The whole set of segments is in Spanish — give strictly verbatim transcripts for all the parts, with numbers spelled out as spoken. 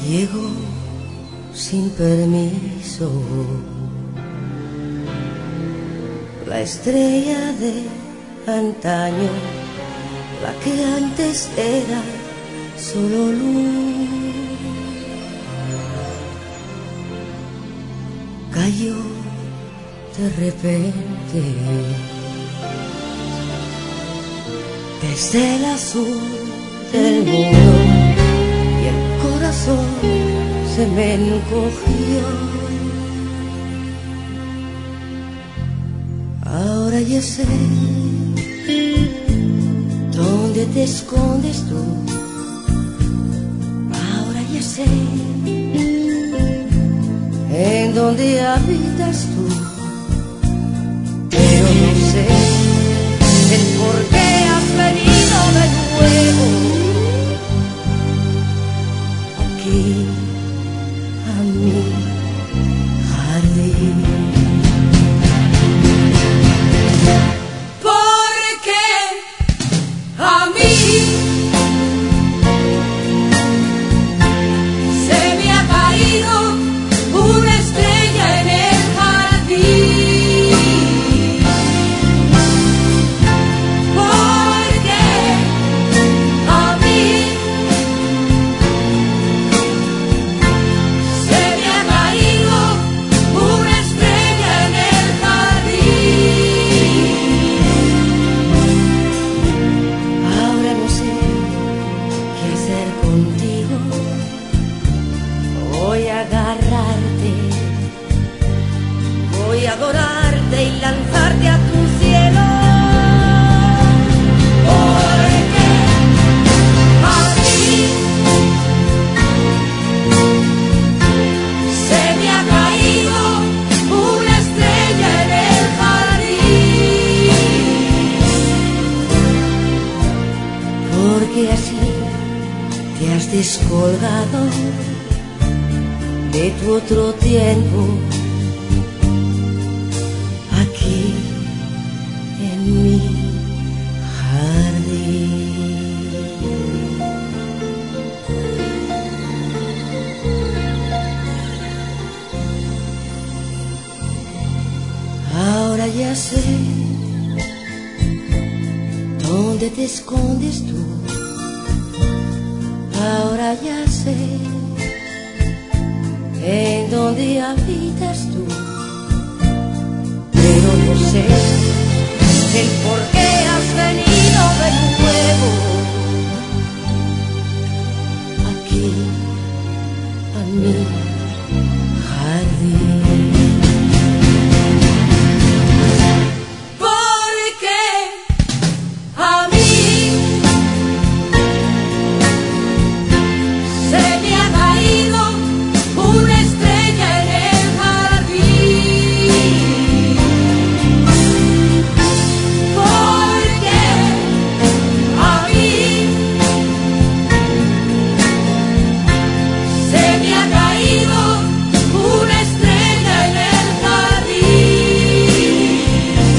Llegó sin permiso la estrella de antaño, la que antes era solo luz. Cayó de repente desde el azul del mundo y el corazón se me encogió. Ahora ya sé dónde te escondes tú. Ahora ya sé en dónde habitas tú, pero no sé el por qué has venido de nuevo aquí a mi jardín. Porque a mí se me ha caído una estrella en el jardín. Porque a mí se me ha caído una estrella en el jardín. Ahora no sé qué hacer contigo. Voy a agarrarte, voy a adorarte y lanzarte a tu cielo. Porque a mí se me ha caído una estrella en el jardín. Porque así te has descolgado de tu otro tiempo aquí en mi jardín. Ahora ya sé dónde te escondes tú. Ahora ya sé en dónde habitas tú, pero no sé el por qué has venido de nuevo aquí a mi jardín. Porque a mí se me ha caído una estrella en el jardín. Porque a mí se me ha caído una estrella en el jardín.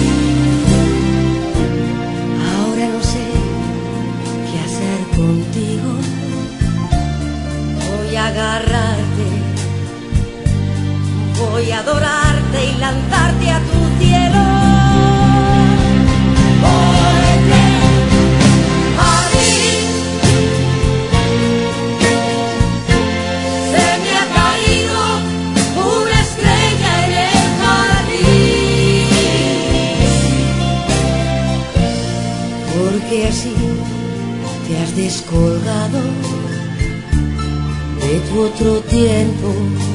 Ahora no sé qué hacer contigo. Voy a agarrarte, voy a adorarte y lanzarte a tu cielo. Porque a mí se me ha caído una estrella en el jardín. Porque así te has descolgado de tu otro tiempo